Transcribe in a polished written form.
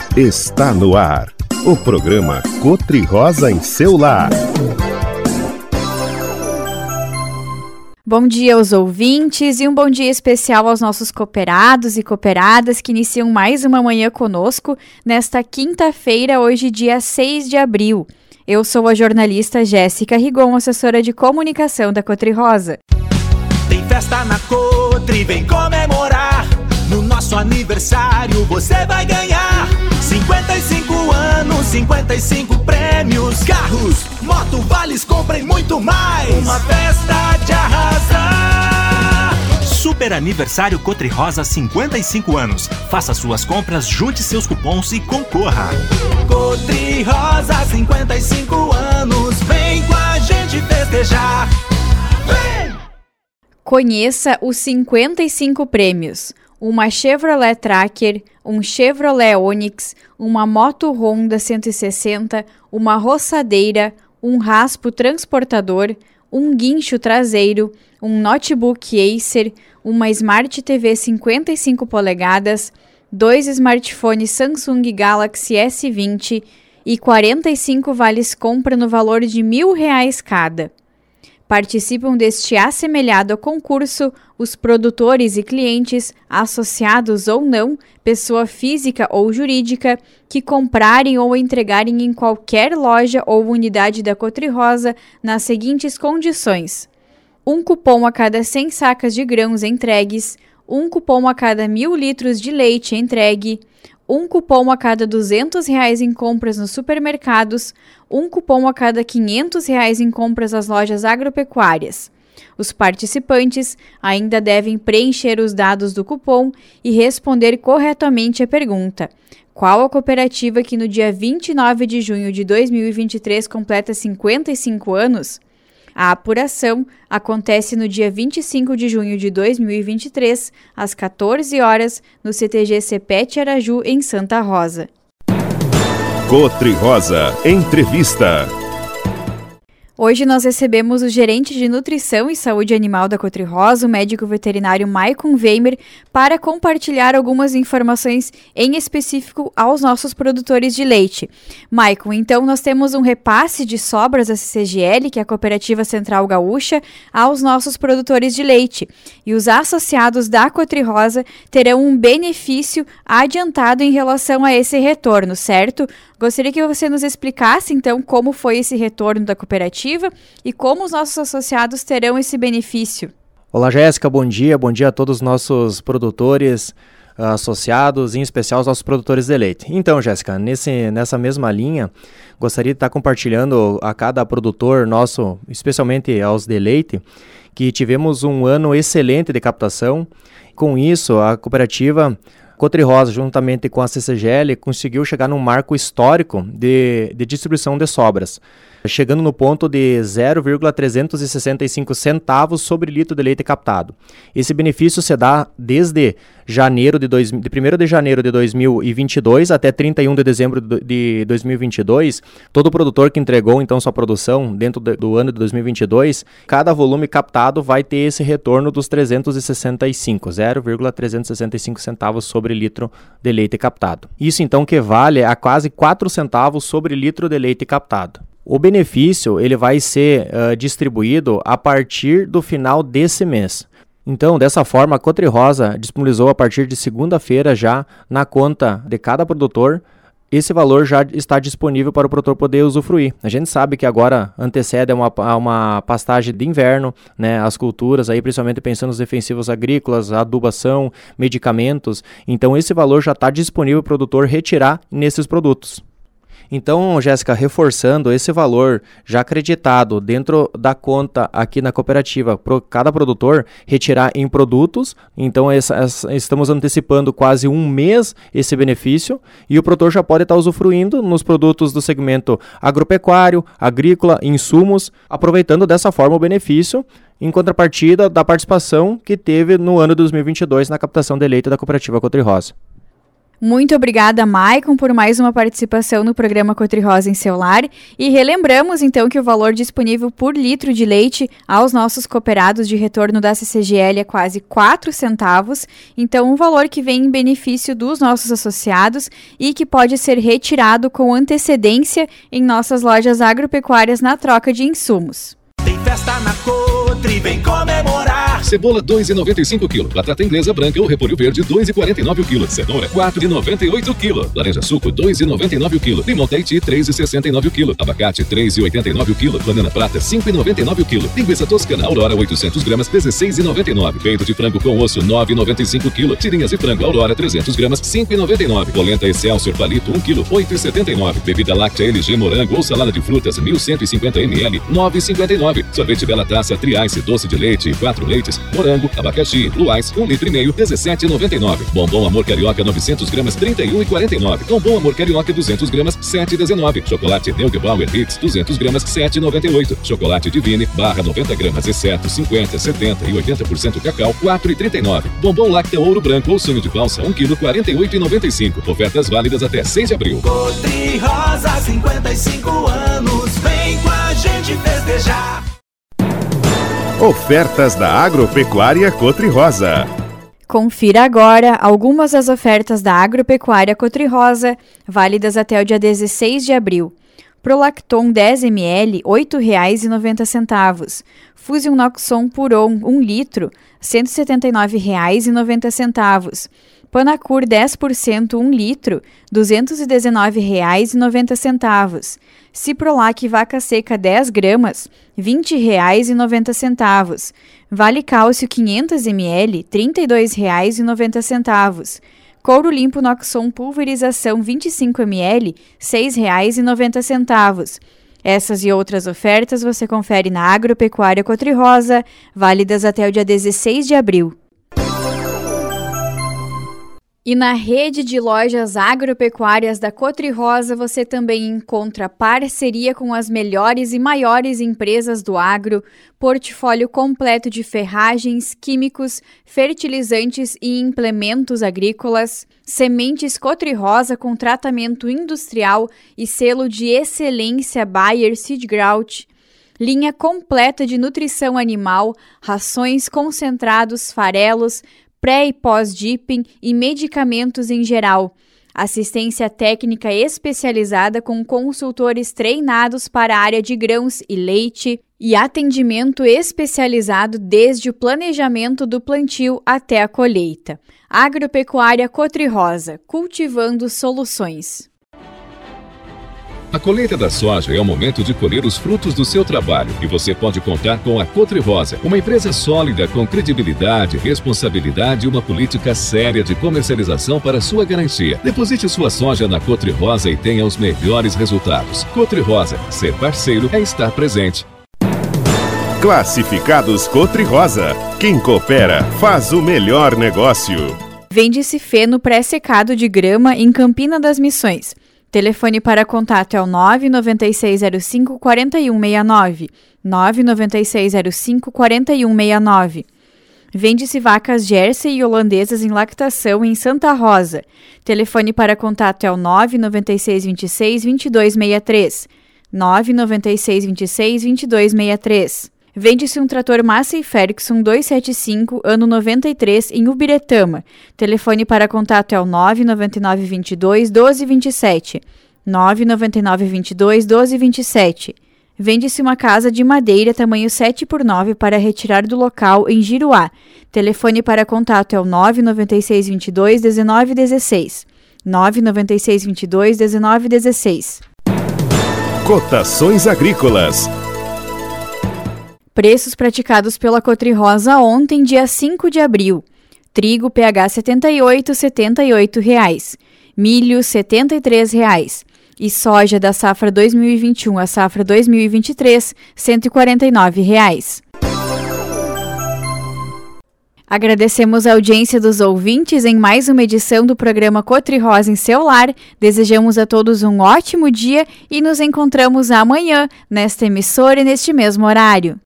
Está no ar, o programa Cotri-Rosa em seu lar. Bom dia aos ouvintes e um bom dia especial aos nossos cooperados e cooperadas que iniciam mais uma manhã conosco nesta quinta-feira, hoje dia 6 de abril. Eu sou a jornalista Jéssica Rigon, assessora de comunicação da Cotri-Rosa. Tem festa na Cotri, vem comemorar. No nosso aniversário você vai ganhar 55 anos, 55 prêmios, carros, moto, vales, comprem muito mais. Uma festa de arrasar. Super Aniversário Cotri-Rosa 55 anos. Faça suas compras, junte seus cupons e concorra. Cotri-Rosa 55 anos, vem com a gente festejar. Vem! Conheça os 55 prêmios. Uma Chevrolet Tracker, um Chevrolet Onix, uma moto Honda 160, uma roçadeira, um raspo transportador, um guincho traseiro, um notebook Acer, uma Smart TV 55 polegadas, 2 smartphones Samsung Galaxy S20 e 45 vales compra no valor de R$1.000 cada. Participam deste assemelhado concurso os produtores e clientes, associados ou não, pessoa física ou jurídica, que comprarem ou entregarem em qualquer loja ou unidade da Cotri-Rosa nas seguintes condições: um cupom a cada 100 sacas de grãos entregues, um cupom a cada 1.000 litros de leite entregue, um cupom a cada R$200 em compras nos supermercados, um cupom a cada R$500 em compras nas lojas agropecuárias. Os participantes ainda devem preencher os dados do cupom e responder corretamente a pergunta: qual a cooperativa que no dia 29 de junho de 2023 completa 55 anos? A apuração acontece no dia 25 de junho de 2023, às 14 horas, no CTG Cepete Araju, em Santa Rosa. Cotri-Rosa Entrevista. Hoje nós recebemos o gerente de Nutrição e Saúde Animal da Cotri-Rosa, o médico veterinário Maicon Weimer, para compartilhar algumas informações em específico aos nossos produtores de leite. Maicon, então nós temos um repasse de sobras da CCGL, que é a Cooperativa Central Gaúcha, aos nossos produtores de leite. E os associados da Cotri-Rosa terão um benefício adiantado em relação a esse retorno, certo? Gostaria que você nos explicasse, então, como foi esse retorno da cooperativa e como os nossos associados terão esse benefício. Olá, Jéssica, bom dia a todos os nossos produtores associados, em especial os nossos produtores de leite. Então, Jéssica, nessa mesma linha, gostaria de estar compartilhando a cada produtor nosso, especialmente aos de leite, que tivemos um ano excelente de captação. Com isso, a cooperativa Cotri-Rosa, juntamente com a CCGL, conseguiu chegar num marco histórico de distribuição de sobras, chegando no ponto de 0,365 centavos sobre litro de leite captado. Esse benefício se dá desde 1º de janeiro de 2022 até 31 de dezembro de 2022. Todo produtor que entregou então sua produção dentro do ano de 2022, cada volume captado vai ter esse retorno dos 0,365 centavos sobre litro de leite captado. Isso então equivale a quase 4 centavos sobre litro de leite captado. O benefício ele vai ser distribuído a partir do final desse mês. Então, dessa forma, a Cotri-Rosa disponibilizou a partir de segunda-feira já na conta de cada produtor. Esse valor já está disponível para o produtor poder usufruir. A gente sabe que agora antecede uma pastagem de inverno, né, as culturas, aí principalmente pensando nos defensivos agrícolas, adubação, medicamentos. Então, esse valor já está disponível para o produtor retirar nesses produtos. Então, Jéssica, reforçando esse valor já acreditado dentro da conta aqui na cooperativa para cada produtor retirar em produtos, então estamos antecipando quase um mês esse benefício e o produtor já pode estar usufruindo nos produtos do segmento agropecuário, agrícola, insumos, aproveitando dessa forma o benefício em contrapartida da participação que teve no ano de 2022 na captação de leite da cooperativa Cotri-Rosa. Muito obrigada, Maicon, por mais uma participação no programa Cotri-Rosa em seu lar. E relembramos, então, que o valor disponível por litro de leite aos nossos cooperados de retorno da CCGL é quase 4 centavos. Então, um valor que vem em benefício dos nossos associados e que pode ser retirado com antecedência em nossas lojas agropecuárias na troca de insumos. Tem festa na Cotri, vem comemorar. Cebola 2,95 kg. Batata inglesa branca ou repolho verde 2,49 kg. Cenoura 4,98 kg. Laranja suco 2,99 kg. Limão Tahiti 3,69 kg. Abacate 3,89 kg. Banana prata 5,99 kg. Linguiça toscana Aurora 800 gramas 16,99. Peito de frango com osso 9,95 kg. Tirinhas de frango Aurora 300 gramas 5,99. Polenta Excelsior palito 1 kg 8,79. Bebida láctea LG morango ou salada de frutas 1.150 ml 9,59. Sorvete Bela Taça Triice doce de leite 4 leites, morango, abacaxi, Blue Ice 1,5 litro 17,99. Bombom Amor Carioca 900 gramas 31,49. Bombom Amor Carioca 200 gramas 7,19. Chocolate Neugebauer Hits 200 gramas 7,98. Chocolate Divine barra 90 gramas exceto 50, 70 e 80% cacau 4,39. Bombom Láctea Ouro Branco ou sonho de valsa 1 kg 48,95. Ofertas válidas até 6 de abril. Cotri-Rosa 55 anos, vem com a gente festejar. Ofertas da Agropecuária Cotri-Rosa. Confira agora algumas das ofertas da Agropecuária Cotri-Rosa, válidas até o dia 16 de abril. Prolacton 10 ml, R$ 8,90. Fusion Noxon Puron 1 litro, R$ 179,90. Panacur 10% 1 litro, R$ 219,90. Ciprolac Vaca Seca 10 gramas, R$ 20,90. Vale Cálcio 500 ml, R$ 32,90. Couro Limpo Noxon Pulverização 25 ml, R$ 6,90. Essas e outras ofertas você confere na Agropecuária Cotri-Rosa, válidas até o dia 16 de abril. E na rede de lojas agropecuárias da Cotri-Rosa você também encontra parceria com as melhores e maiores empresas do agro, portfólio completo de ferragens, químicos, fertilizantes e implementos agrícolas, sementes Cotri-Rosa com tratamento industrial e selo de excelência Bayer Seedgrout, linha completa de nutrição animal, rações, concentrados, farelos, pré- e pós-dipping e medicamentos em geral. Assistência técnica especializada com consultores treinados para a área de grãos e leite e atendimento especializado desde o planejamento do plantio até a colheita. Agropecuária Cotri-Rosa, cultivando soluções. A colheita da soja é o momento de colher os frutos do seu trabalho e você pode contar com a Cotri-Rosa, uma empresa sólida com credibilidade, responsabilidade e uma política séria de comercialização para sua garantia. Deposite sua soja na Cotri-Rosa e tenha os melhores resultados. Cotri-Rosa, ser parceiro é estar presente. Classificados Cotri-Rosa. Quem coopera faz o melhor negócio. Vende-se feno pré-secado de grama em Campina das Missões. Telefone para contato é o 99605-4169, 99605-4169. Vende-se vacas Jersey e holandesas em lactação em Santa Rosa. Telefone para contato é o 99626-2263, 99626-2263. Vende-se um trator Massey Ferguson 275, ano 93, em Ubiretama. Telefone para contato é o 99922-1227, 99922-1227. Vende-se uma casa de madeira tamanho 7x9 para retirar do local em Giruá. Telefone para contato é o 99622-1916, 99622-1916. Cotações agrícolas. Preços praticados pela Cotri-Rosa ontem, dia 5 de abril. Trigo PH 78, R$ 78,00. Milho, R$ 73,00. E soja da safra 2021 à safra 2023, R$ 149,00. Agradecemos a audiência dos ouvintes em mais uma edição do programa Cotri-Rosa em seu lar. Desejamos a todos um ótimo dia e nos encontramos amanhã, nesta emissora e neste mesmo horário.